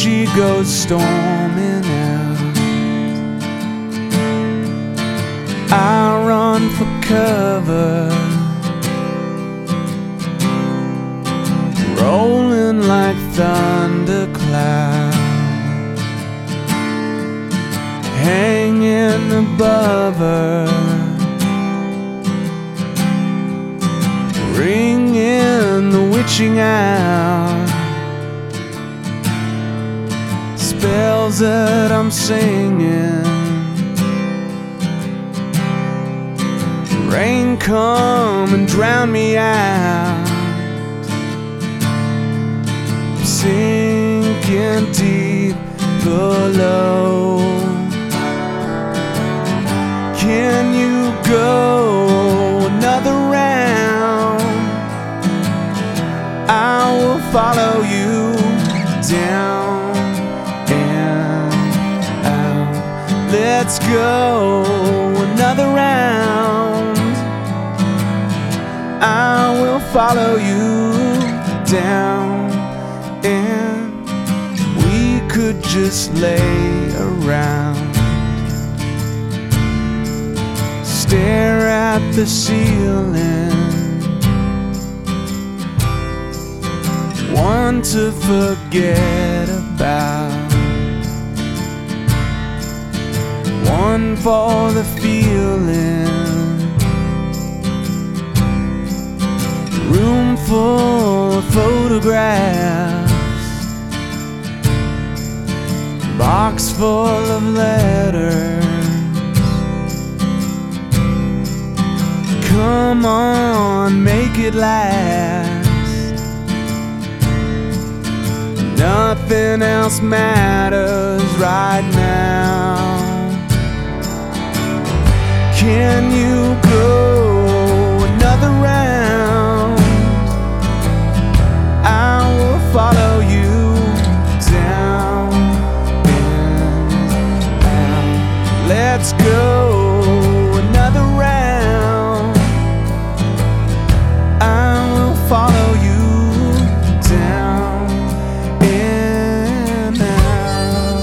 she goes storming out. I run for cover, rolling like thunderclouds, hanging above her, ringing the witching hour. Spells that I'm singing, rain come and drown me out. I'm sinking deep below. Can you go another round? I will follow you down and out. Let's go another round. I will follow you down, and we could just lay around, stare at the ceiling, one to forget about, one for the feeling, room full of photographs, box full of letters. Come on, make it last. Nothing else matters right now. Can you go another round? I will follow you down and out. Let's go another round. I will follow you down and out.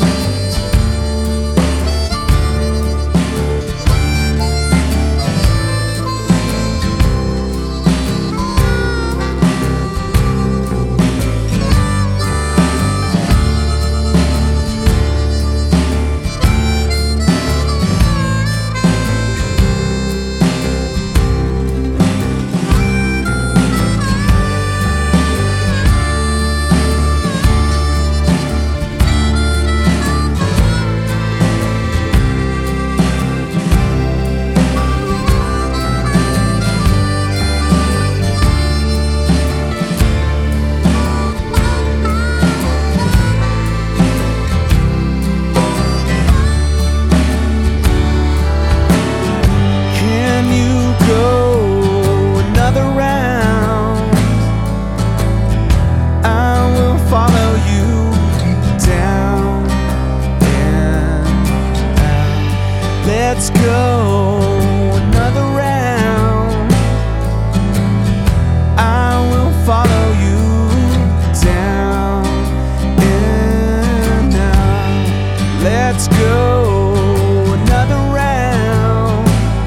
Let's go another round. I will follow you down and out. Let's go another round.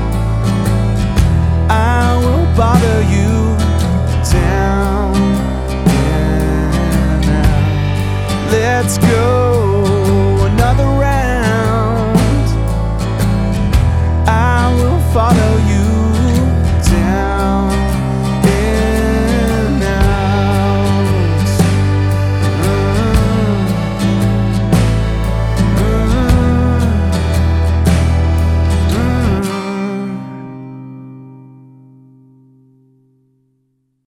I will bother you down and out. Let's go.